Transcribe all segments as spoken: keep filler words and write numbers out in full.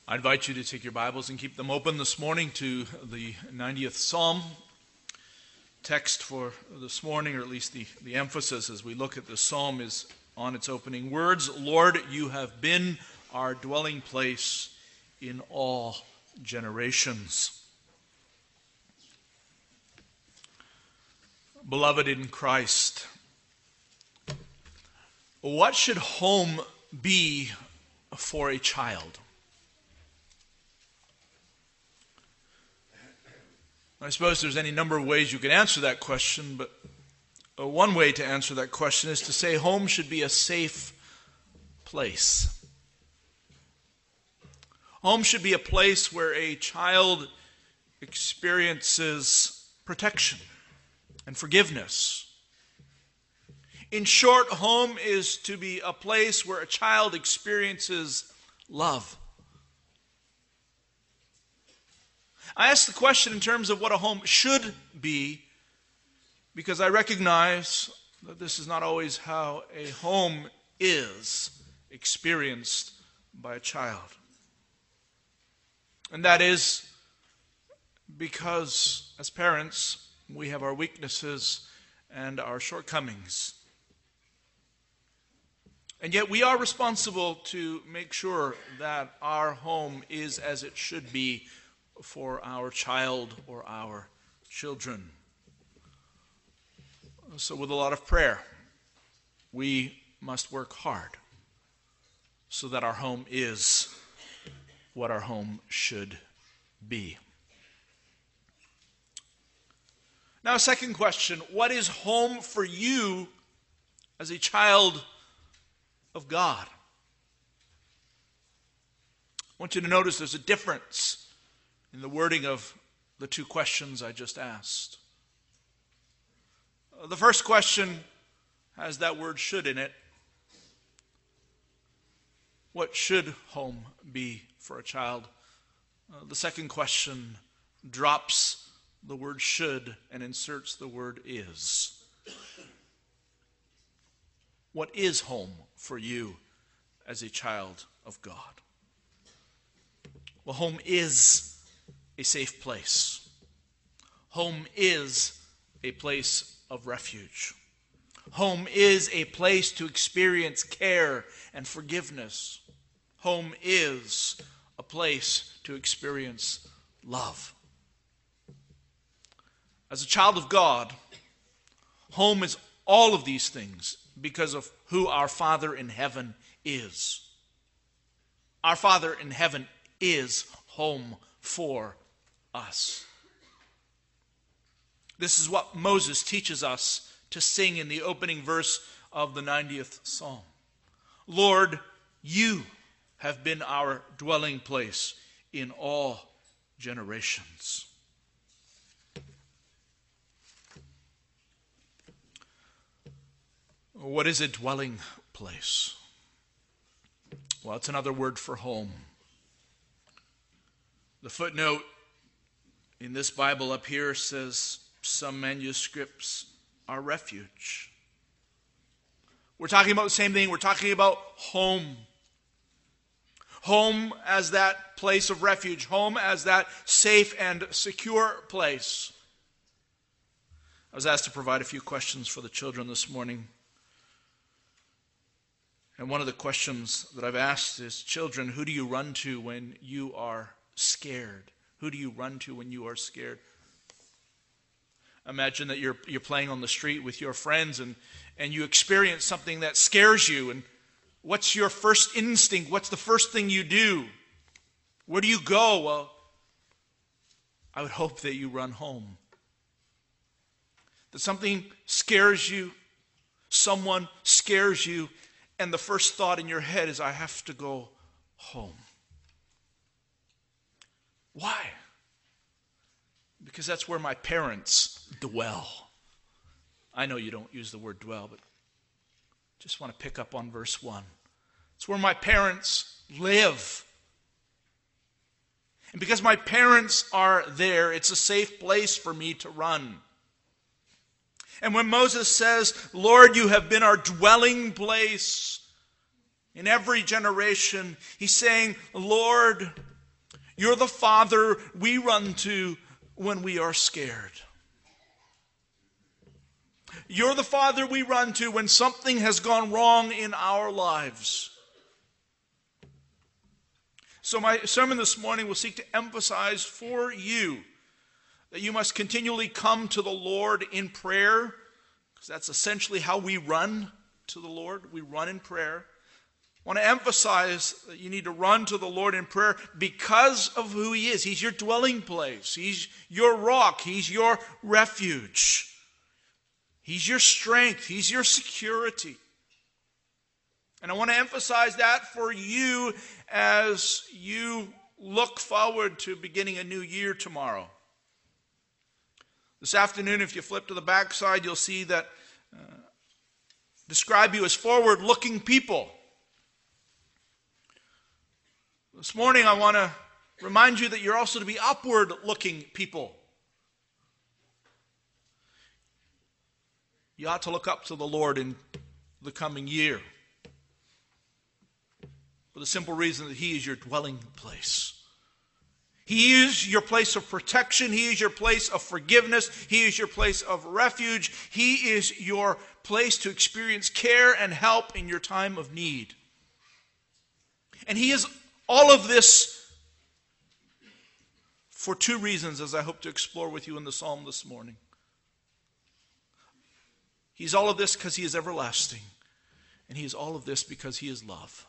I invite you to take your Bibles and keep them open this morning to the ninetieth Psalm. Text for this morning, or at least the, the emphasis as we look at this psalm, is on its opening words. Lord, you have been our dwelling place in all generations. Beloved in Christ, what should home be for a child? I suppose there's any number of ways you can answer that question, but one way to answer that question is to say home should be a safe place. Home should be a place where a child experiences protection and forgiveness. In short, home is to be a place where a child experiences love. I ask the question in terms of what a home should be because I recognize that this is not always how a home is experienced by a child. And that is because as parents, we have our weaknesses and our shortcomings. And yet we are responsible to make sure that our home is as it should be for our child or our children. So with a lot of prayer, we must work hard so that our home is what our home should be. Now, a second question, what is home for you as a child of God? I want you to notice there's a difference in the wording of the two questions I just asked. The first question has that word should in it. What should home be for a child? Uh, the second question drops the word should and inserts the word is. What is home for you as a child of God? Well, home is a safe place. Home is a place of refuge. Home is a place to experience care and forgiveness. Home is a place to experience love. As a child of God, home is all of these things because of who our Father in heaven is. Our Father in heaven is home for us. This is what Moses teaches us to sing in the opening verse of the ninetieth Psalm. Lord, you have been our dwelling place in all generations. What is a dwelling place? Well, it's another word for home. The footnote in this Bible up here says some manuscripts are refuge. We're talking about the same thing. We're talking about home. Home as that place of refuge. Home as that safe and secure place. I was asked to provide a few questions for the children this morning. And one of the questions that I've asked is, children, who do you run to when you are scared? Who do you run to when you are scared? Imagine that you're you're playing on the street with your friends and, and you experience something that scares you. And what's your first instinct? What's the first thing you do? Where do you go? Well, I would hope that you run home. That something scares you, someone scares you, and the first thought in your head is, I have to go home. Why? Because that's where my parents dwell. I know you don't use the word dwell, but just want to pick up on verse one. It's where my parents live. And because my parents are there, it's a safe place for me to run. And when Moses says, Lord, you have been our dwelling place in every generation, he's saying, Lord, You're the Father we run to when we are scared. You're the Father we run to when something has gone wrong in our lives. So my sermon this morning will seek to emphasize for you that you must continually come to the Lord in prayer, because that's essentially how we run to the Lord. We run in prayer. I want to emphasize that you need to run to the Lord in prayer because of who He is. He's your dwelling place. He's your rock. He's your refuge. He's your strength. He's your security. And I want to emphasize that for you as you look forward to beginning a new year tomorrow. This afternoon, if you flip to the backside, you'll see that uh, describe you as forward-looking people. This morning, I want to remind you that you're also to be upward-looking people. You ought to look up to the Lord in the coming year, for the simple reason that He is your dwelling place. He is your place of protection. He is your place of forgiveness. He is your place of refuge. He is your place to experience care and help in your time of need. And He is all of this for two reasons, as I hope to explore with you in the psalm this morning. He's all of this because He is everlasting. And He is all of this because He is love.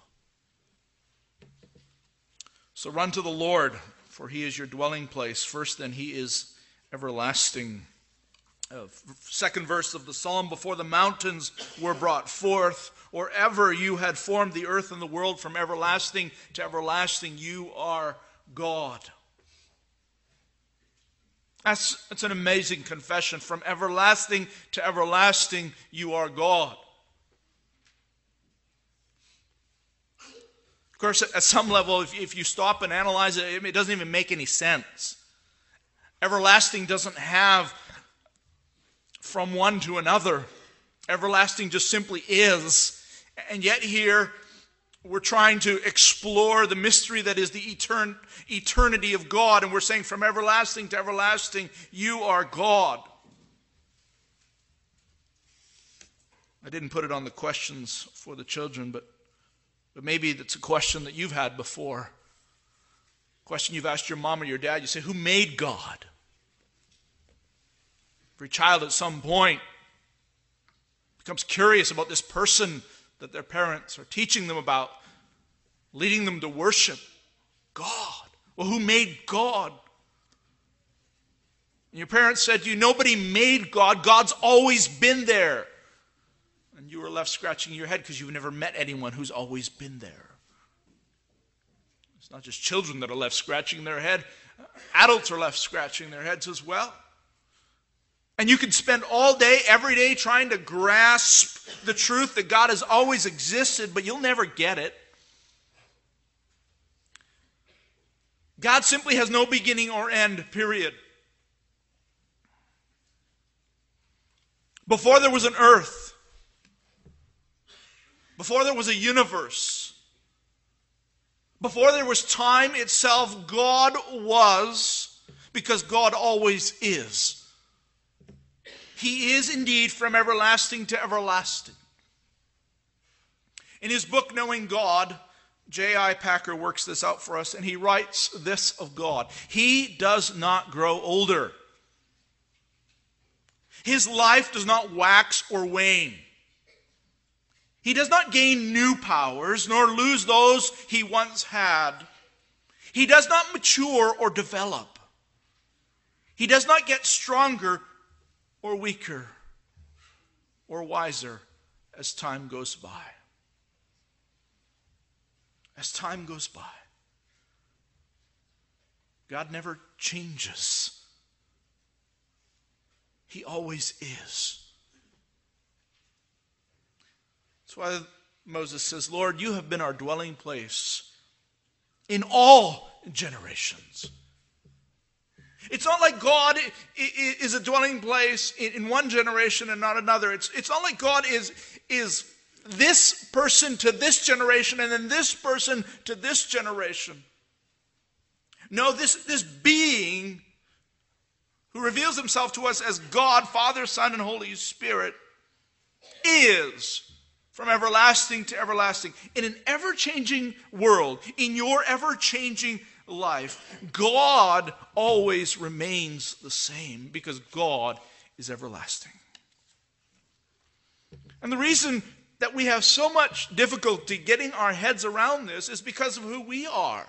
So run to the Lord, for He is your dwelling place. First, then, He is everlasting. Uh, second verse of the psalm, before the mountains were brought forth, or ever you had formed the earth and the world, from everlasting to everlasting, you are God. That's, that's an amazing confession. From everlasting to everlasting, you are God. Of course, at some level, if, if you stop and analyze it, it doesn't even make any sense. Everlasting doesn't have from one to another. Everlasting just simply is. And yet here, we're trying to explore the mystery that is the etern- eternity of God. And we're saying from everlasting to everlasting, you are God. I didn't put it on the questions for the children, but But maybe that's a question that you've had before. A question you've asked your mom or your dad. You say, who made God? Every child at some point becomes curious about this person that their parents are teaching them about, leading them to worship God. Well, who made God? And your parents said to you, nobody made God. God's always been there. And you were left scratching your head because you've never met anyone who's always been there. It's not just children that are left scratching their head. Adults are left scratching their heads as well. And you can spend all day, every day, trying to grasp the truth that God has always existed, but you'll never get it. God simply has no beginning or end, period. Before there was an earth, before there was a universe, before there was time itself, God was, because God always is. He is indeed from everlasting to everlasting. In his book, Knowing God, J I Packer works this out for us, and he writes this of God. He does not grow older. His life does not wax or wane. He does not gain new powers, nor lose those he once had. He does not mature or develop. He does not get stronger or weaker or wiser as time goes by. As time goes by, God never changes. He always is. That's why Moses says, Lord, you have been our dwelling place in all generations. It's not like God is a dwelling place in one generation and not another. It's, it's not like God is, is this person to this generation and then this person to this generation. No, this, this being who reveals himself to us as God, Father, Son, and Holy Spirit, is from everlasting to everlasting. In an ever-changing world, in your ever-changing life, God always remains the same because God is everlasting. And the reason that we have so much difficulty getting our heads around this is because of who we are.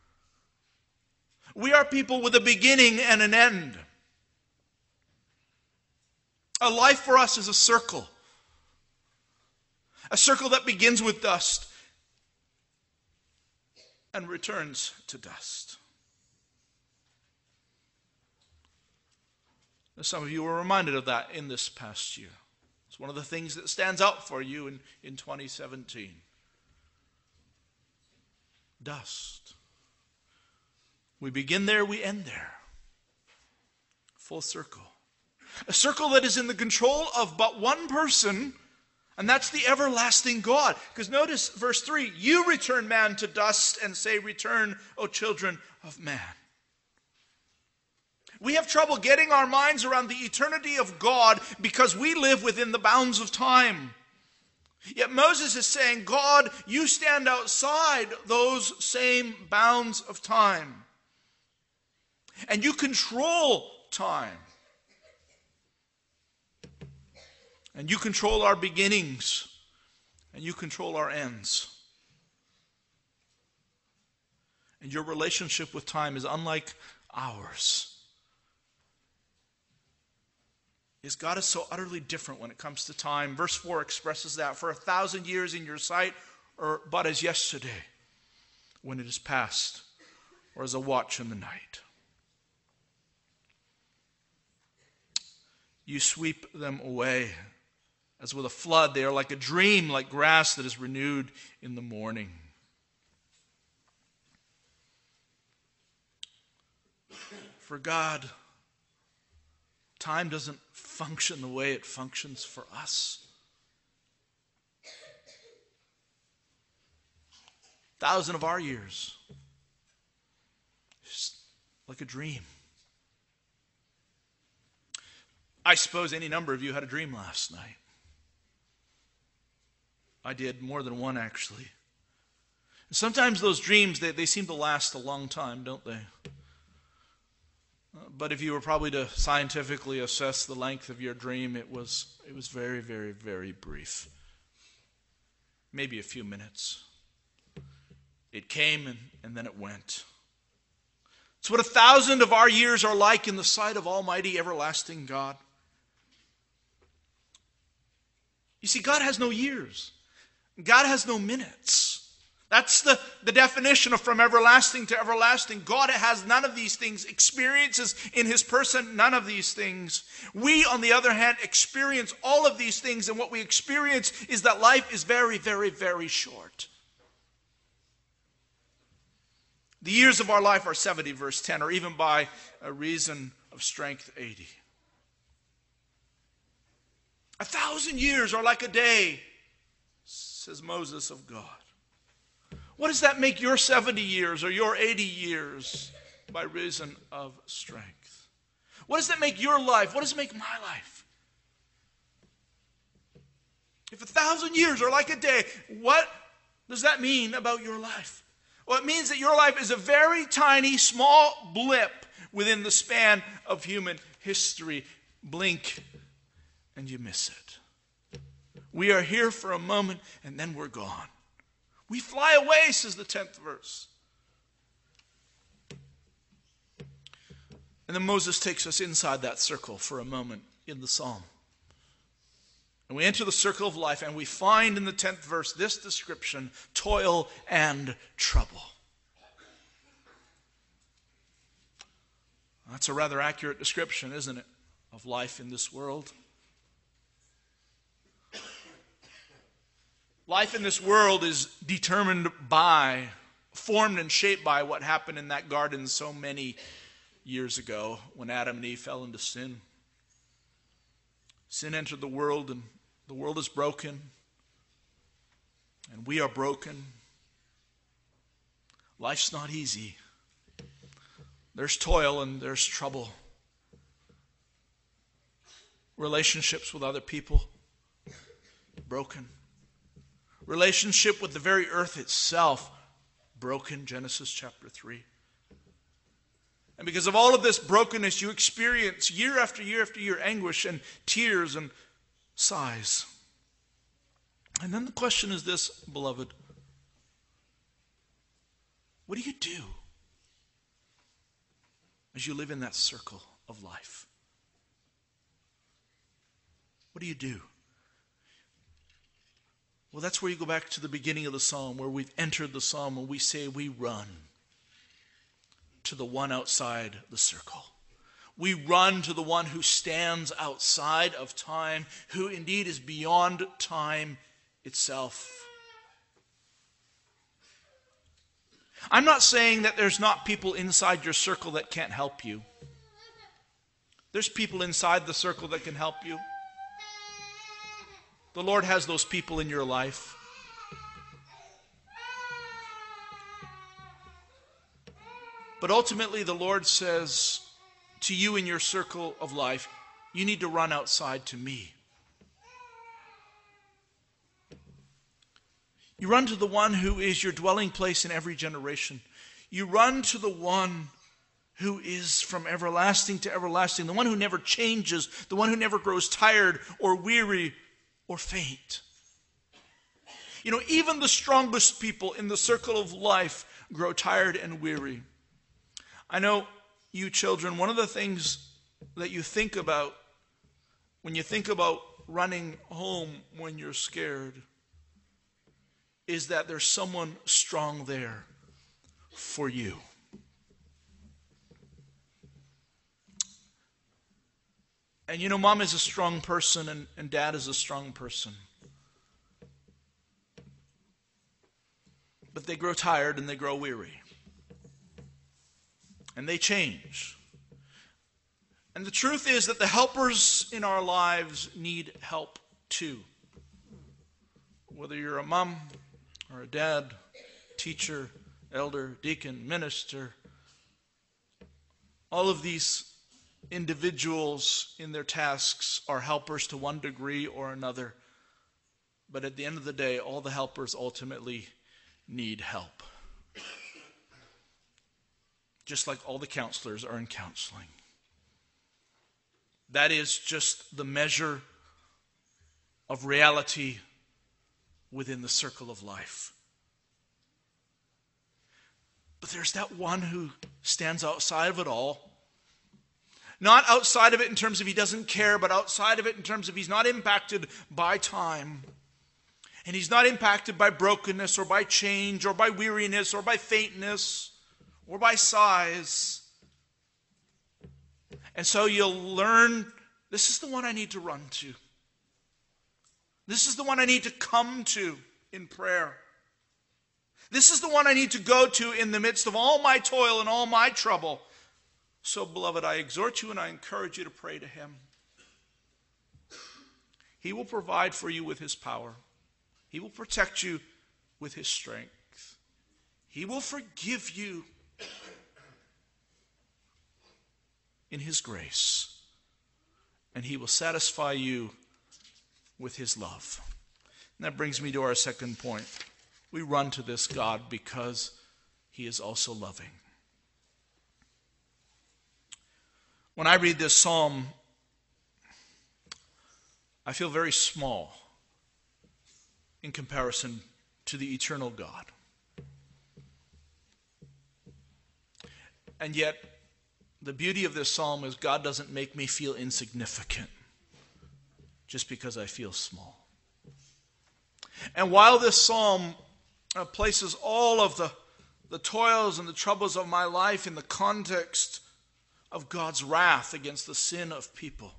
We are people with a beginning and an end. A life for us is a circle. A circle that begins with dust and returns to dust. Now, some of you were reminded of that in this past year. It's one of the things that stands out for you in, in twenty seventeen. Dust. We begin there, we end there. Full circle. A circle that is in the control of but one person, and that's the everlasting God. Because notice verse three, you return man to dust and say, return, O children of man. We have trouble getting our minds around the eternity of God because we live within the bounds of time. Yet Moses is saying, God, you stand outside those same bounds of time. And you control time. And you control our beginnings. And you control our ends. And your relationship with time is unlike ours. Is God is so utterly different when it comes to time. Verse four expresses that. For a thousand years in your sight are but as yesterday, when it is past, or as a watch in the night. You sweep them away. As with a flood, they are like a dream, like grass that is renewed in the morning. For God, time doesn't function the way it functions for us. A thousand of our years, just like a dream. I suppose any number of you had a dream last night. I did, more than one actually. Sometimes those dreams, they, they seem to last a long time, don't they? But if you were probably to scientifically assess the length of your dream, it was it was very, very, very brief. Maybe a few minutes. It came and, and then it went. It's what a thousand of our years are like in the sight of Almighty everlasting God. You see, God has no years. God has no minutes. That's the, the definition of from everlasting to everlasting. God has none of these things, experiences in his person, none of these things. We, on the other hand, experience all of these things, and what we experience is that life is very, very, very short. The years of our life are seventy, verse ten, or even by a reason of strength, eighty. A thousand years are like a day, says Moses of God. What does that make your seventy years or your eighty years by reason of strength? What does that make your life? What does it make my life? If a thousand years are like a day, what does that mean about your life? Well, it means that your life is a very tiny, small blip within the span of human history. Blink and you miss it. We are here for a moment and then we're gone. We fly away, says the tenth verse. And then Moses takes us inside that circle for a moment in the psalm. And we enter the circle of life and we find in the tenth verse this description, toil and trouble. That's a rather accurate description, isn't it, of life in this world? Life in this world is determined by, formed and shaped by what happened in that garden so many years ago when Adam and Eve fell into sin. Sin entered the world and the world is broken. And we are broken. Life's not easy. There's toil and there's trouble. Relationships with other people, broken. Relationship with the very earth itself, broken, Genesis chapter three. And because of all of this brokenness, you experience year after year after year anguish and tears and sighs. And then the question is this, beloved. What do you do as you live in that circle of life? What do you do? Well, that's where you go back to the beginning of the psalm, where we've entered the psalm and we say we run to the one outside the circle. We run to the one who stands outside of time, who indeed is beyond time itself. I'm not saying that there's not people inside your circle that can't help you. There's people inside the circle that can help you. The Lord has those people in your life. But ultimately, the Lord says to you in your circle of life, you need to run outside to me. You run to the one who is your dwelling place in every generation. You run to the one who is from everlasting to everlasting, the one who never changes, the one who never grows tired or weary or faint. You know, even the strongest people in the circle of life grow tired and weary. I know you children, one of the things that you think about when you think about running home when you're scared is that there's someone strong there for you. And you know, mom is a strong person and, and dad is a strong person. But they grow tired and they grow weary. And they change. And the truth is that the helpers in our lives need help too. Whether you're a mom or a dad, teacher, elder, deacon, minister, all of these individuals in their tasks are helpers to one degree or another. But at the end of the day, all the helpers ultimately need help. Just like all the counselors are in counseling. That is just the measure of reality within the circle of life. But there's that one who stands outside of it all. Not outside of it in terms of he doesn't care, but outside of it in terms of he's not impacted by time. And he's not impacted by brokenness or by change or by weariness or by faintness or by size. And so you'll learn, this is the one I need to run to. This is the one I need to come to in prayer. This is the one I need to go to in the midst of all my toil and all my trouble. So, beloved, I exhort you and I encourage you to pray to him. He will provide for you with his power. He will protect you with his strength. He will forgive you in his grace. And he will satisfy you with his love. And that brings me to our second point. We run to this God because he is also loving. When I read this psalm, I feel very small in comparison to the eternal God. And yet, the beauty of this psalm is God doesn't make me feel insignificant just because I feel small. And while this psalm uh, places all of the, the toils and the troubles of my life in the context of God's wrath against the sin of people,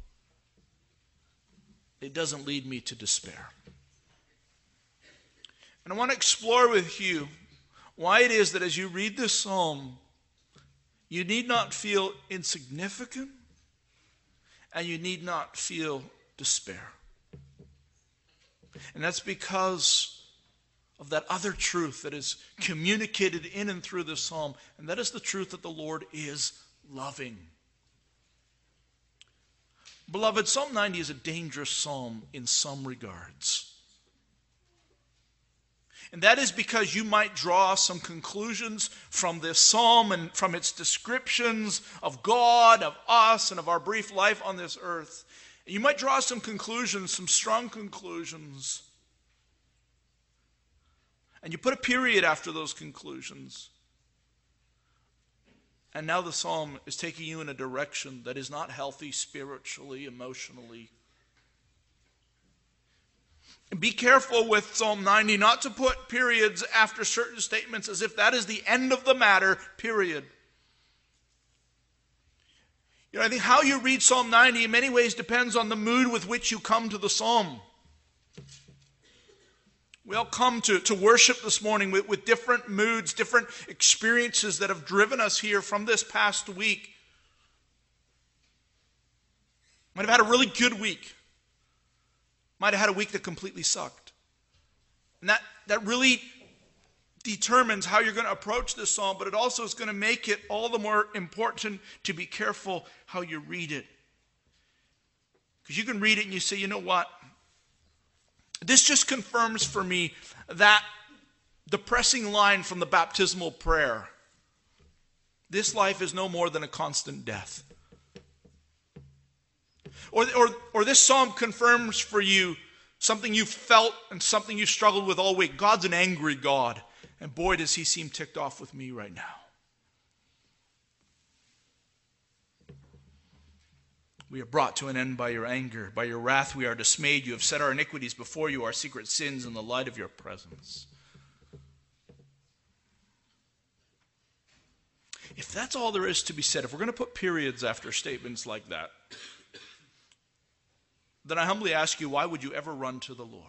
it doesn't lead me to despair. And I want to explore with you why it is that as you read this psalm, you need not feel insignificant and you need not feel despair. And that's because of that other truth that is communicated in and through this psalm, and that is the truth that the Lord is loving. Beloved, Psalm ninety is a dangerous psalm in some regards. And that is because you might draw some conclusions from this psalm and from its descriptions of God, of us, and of our brief life on this earth. You might draw some conclusions, some strong conclusions. And you put a period after those conclusions. And now the psalm is taking you in a direction that is not healthy spiritually, emotionally. Be careful with Psalm ninety not to put periods after certain statements as if that is the end of the matter, period. You know, I think how you read Psalm ninety in many ways depends on the mood with which you come to the psalm. We all come to, to worship this morning with, with different moods, different experiences that have driven us here from this past week. Might have had a really good week. Might have had a week that completely sucked. And that, that really determines how you're going to approach this psalm, but it also is going to make it all the more important to be careful how you read it. Because you can read it and you say, you know what? This just confirms for me that depressing line from the baptismal prayer. This life is no more than a constant death. Or, or, or this psalm confirms for you something you felt and something you struggled with all week. God's an angry God. And boy, does he seem ticked off with me right now. We are brought to an end by your anger. By your wrath we are dismayed. You have set our iniquities before you, our secret sins in the light of your presence. If that's all there is to be said, if we're going to put periods after statements like that, then I humbly ask you, why would you ever run to the Lord?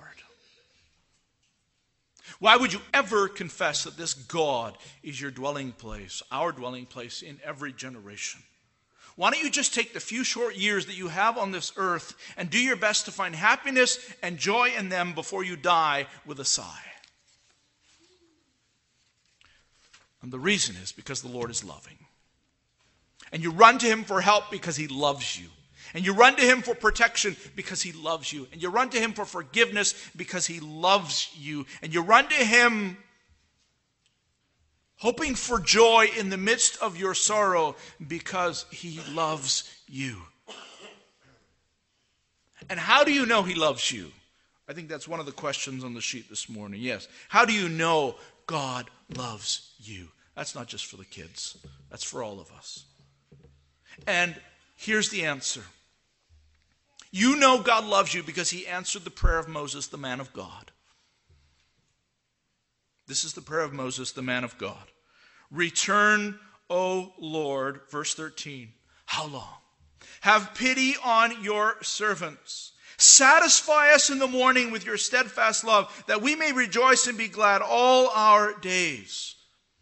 Why would you ever confess that this God is your dwelling place, our dwelling place in every generation? Why don't you just take the few short years that you have on this earth and do your best to find happiness and joy in them before you die with a sigh? And the reason is because the Lord is loving. And you run to him for help because he loves you. And you run to him for protection because he loves you. And you run to him for forgiveness because he loves you. And you run to him hoping for joy in the midst of your sorrow because he loves you. And how do you know he loves you? I think that's one of the questions on the sheet this morning. Yes. How do you know God loves you? That's not just for the kids. That's for all of us. And here's the answer. You know God loves you because he answered the prayer of Moses, the man of God. This is the prayer of Moses, the man of God. Return, O Lord, verse thirteen. How long? Have pity on your servants. Satisfy us in the morning with your steadfast love, that we may rejoice and be glad all our days.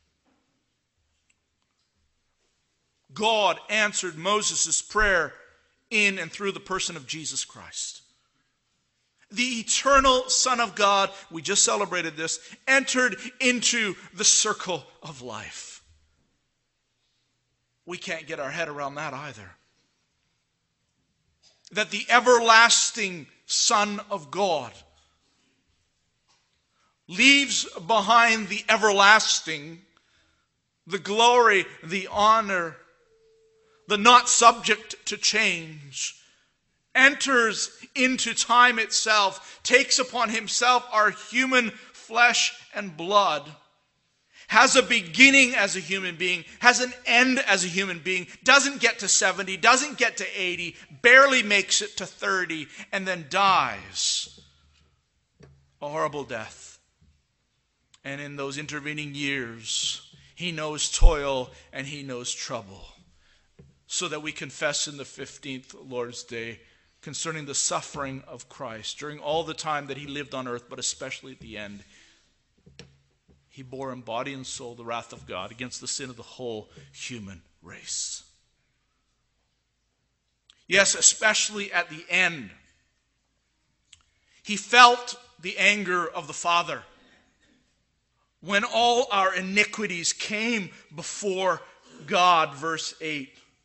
God answered Moses' prayer in and through the person of Jesus Christ. The eternal Son of God, we just celebrated this, entered into the circle of life. We can't get our head around that either. That the everlasting Son of God leaves behind the everlasting, the glory, the honor, the not subject to change, enters into time itself, takes upon himself our human flesh and blood, has a beginning as a human being, has an end as a human being, doesn't get to seventy, doesn't get to eighty, barely makes it to thirty, and then dies a horrible death. And in those intervening years, he knows toil and he knows trouble. So that we confess in the fifteenth Lord's Day concerning the suffering of Christ during all the time that he lived on earth, but especially at the end. He bore in body and soul the wrath of God against the sin of the whole human race. Yes, especially at the end. He felt the anger of the Father when all our iniquities came before God, verse eight.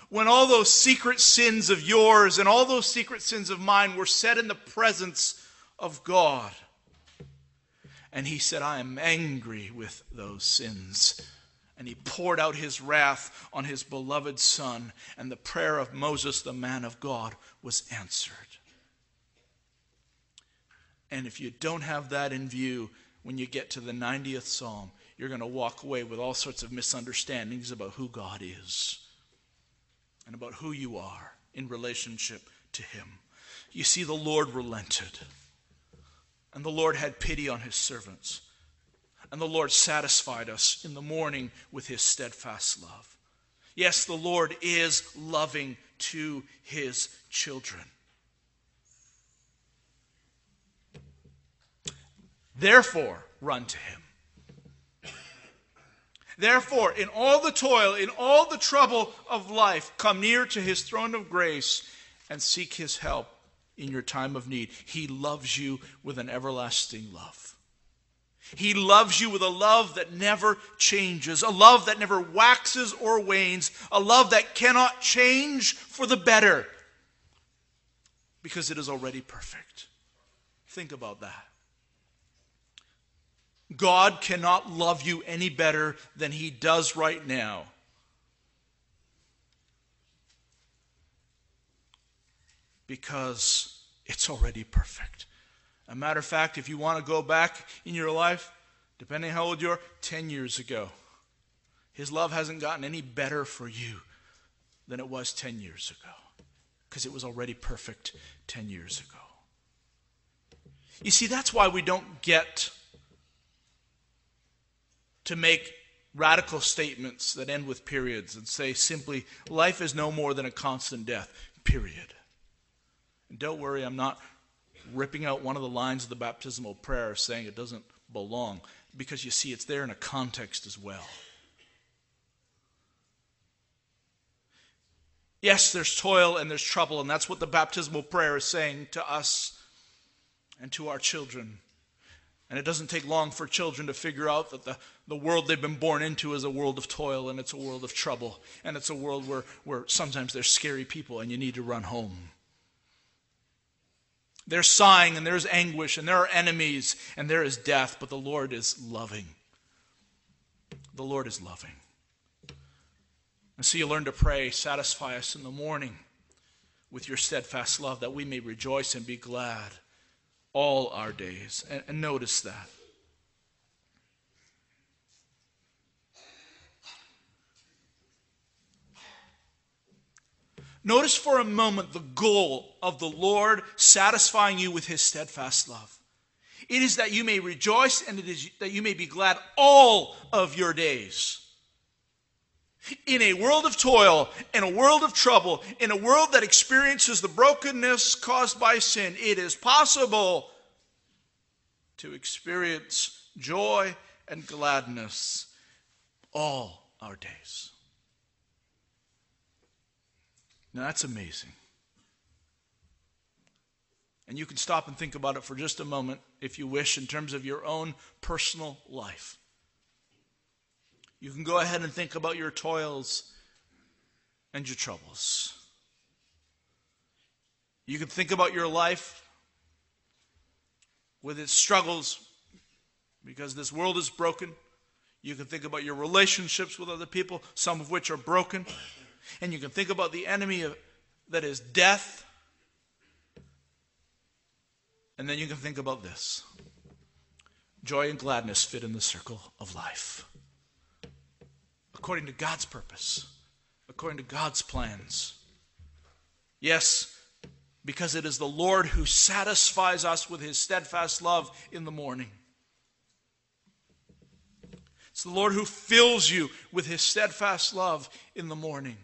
when all those secret sins of yours and all those secret sins of mine were set in the presence of God. And he said, I am angry with those sins. And he poured out his wrath on his beloved Son, and the prayer of Moses, the man of God, was answered. And if you don't have that in view, when you get to the ninetieth Psalm, you're going to walk away with all sorts of misunderstandings about who God is and about who you are in relationship to him. You see, the Lord relented, and the Lord had pity on his servants, and the Lord satisfied us in the morning with his steadfast love. Yes, the Lord is loving to his children. Therefore, run to him. Therefore, in all the toil, in all the trouble of life, come near to his throne of grace and seek his help in your time of need. He loves you with an everlasting love. He loves you with a love that never changes, a love that never waxes or wanes, a love that cannot change for the better because it is already perfect. Think about that. God cannot love you any better than he does right now. Because it's already perfect. A matter of fact, if you want to go back in your life, depending how old you are, ten years ago, his love hasn't gotten any better for you than it was ten years ago. Because it was already perfect ten years ago. You see, that's why we don't get to make radical statements that end with periods and say simply, life is no more than a constant death, period. And don't worry, I'm not ripping out one of the lines of the baptismal prayer saying it doesn't belong, because you see, it's there in a context as well. Yes, there's toil and there's trouble, and that's what the baptismal prayer is saying to us and to our children. And it doesn't take long for children to figure out that the, the world they've been born into is a world of toil, and it's a world of trouble, and it's a world where, where sometimes there's scary people and you need to run home. There's sighing and there's anguish and there are enemies and there is death, but the Lord is loving. The Lord is loving. And so you learn to pray, satisfy us in the morning with your steadfast love, that we may rejoice and be glad all our days. And, and notice that. Notice for a moment the goal of the Lord satisfying you with his steadfast love. It is that you may rejoice and it is that you may be glad all of your days. In a world of toil, in a world of trouble, in a world that experiences the brokenness caused by sin, it is possible to experience joy and gladness all our days. Now that's amazing. And you can stop and think about it for just a moment, if you wish, in terms of your own personal life. You can go ahead and think about your toils and your troubles. You can think about your life with its struggles, because this world is broken. You can think about your relationships with other people, some of which are broken. And you can think about the enemy of, that is death. And then you can think about this. Joy and gladness fit in the circle of life. According to God's purpose. According to God's plans. Yes, because it is the Lord who satisfies us with his steadfast love in the morning. It's the Lord who fills you with his steadfast love in the morning.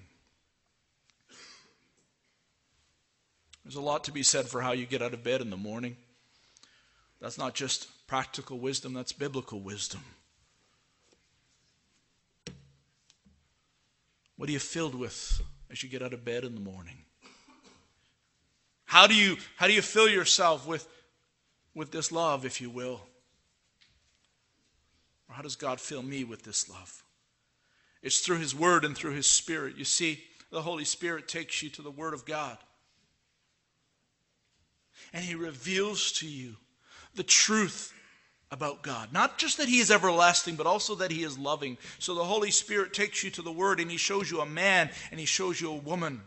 There's a lot to be said for how you get out of bed in the morning. That's not just practical wisdom, that's biblical wisdom. What are you filled with as you get out of bed in the morning? How do you, how do you fill yourself with, with this love, if you will? Or how does God fill me with this love? It's through his word and through his spirit. You see, the Holy Spirit takes you to the Word of God. And He reveals to you the truth about God. Not just that He is everlasting, but also that He is loving. So the Holy Spirit takes you to the Word, and He shows you a man, and He shows you a woman.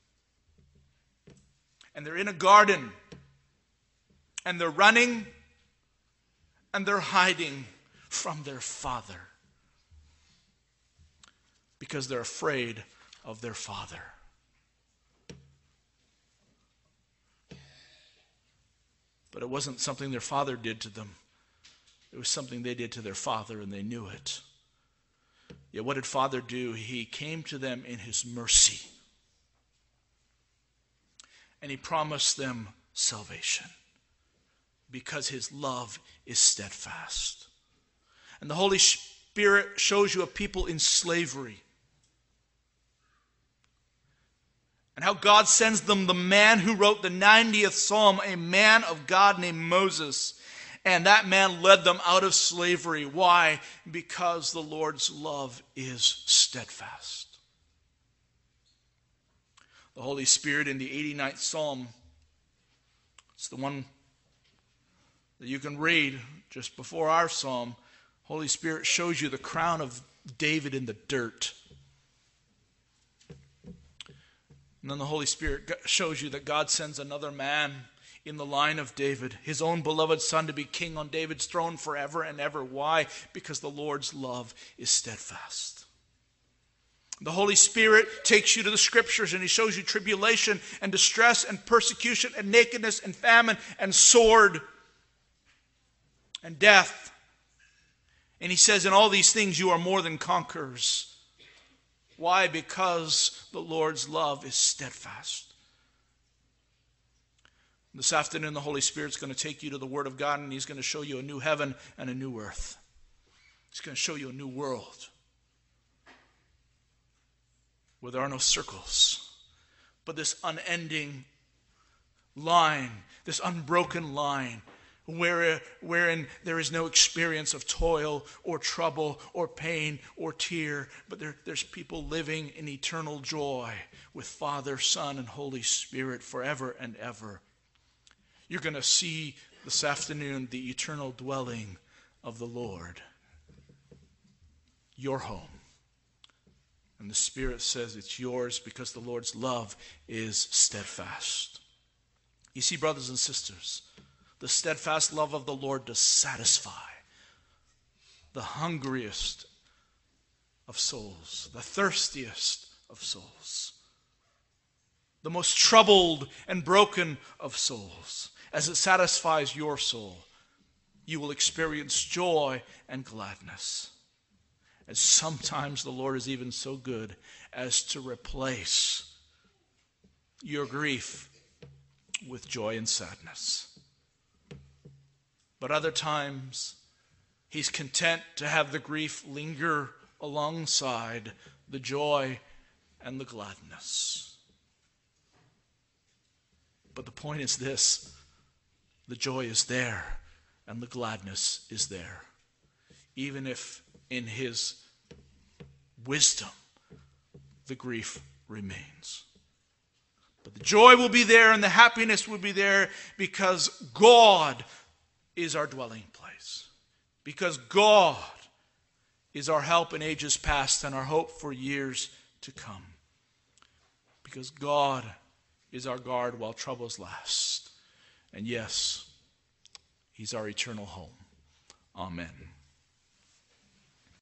And they're in a garden. And they're running, and they're hiding from their father. Because they're afraid of their father. But it wasn't something their father did to them. It was something they did to their father, and they knew it. Yet what did Father do? He came to them in His mercy. And He promised them salvation. Because His love is steadfast. And the Holy Spirit shows you a people in slavery. And how God sends them the man who wrote the ninetieth Psalm, a man of God named Moses. And that man led them out of slavery. Why? Because the Lord's love is steadfast. The Holy Spirit in the eighty-ninth Psalm, it's the one that you can read just before our psalm. Holy Spirit shows you the crown of David in the dirt. And then the Holy Spirit shows you that God sends another man in the line of David, His own beloved Son, to be king on David's throne forever and ever. Why? Because the Lord's love is steadfast. The Holy Spirit takes you to the Scriptures, and He shows you tribulation and distress and persecution and nakedness and famine and sword and death. And He says, in all these things you are more than conquerors. Why? Because the Lord's love is steadfast. This afternoon, the Holy Spirit's going to take you to the Word of God, and He's going to show you a new heaven and a new earth. He's going to show you a new world where there are no circles, but this unending line, this unbroken line, Where, wherein there is no experience of toil or trouble or pain or tear, but there, there's people living in eternal joy with Father, Son, and Holy Spirit forever and ever. You're going to see this afternoon the eternal dwelling of the Lord, your home. And the Spirit says it's yours because the Lord's love is steadfast. You see, brothers and sisters, the steadfast love of the Lord does satisfy the hungriest of souls, the thirstiest of souls, the most troubled and broken of souls. As it satisfies your soul, you will experience joy and gladness. And sometimes the Lord is even so good as to replace your grief with joy and sadness. But other times, He's content to have the grief linger alongside the joy and the gladness. But the point is this: the joy is there and the gladness is there. Even if in His wisdom, the grief remains. But the joy will be there and the happiness will be there because God is our dwelling place. Because God is our help in ages past and our hope for years to come. Because God is our guard while troubles last. And yes, He's our eternal home. Amen.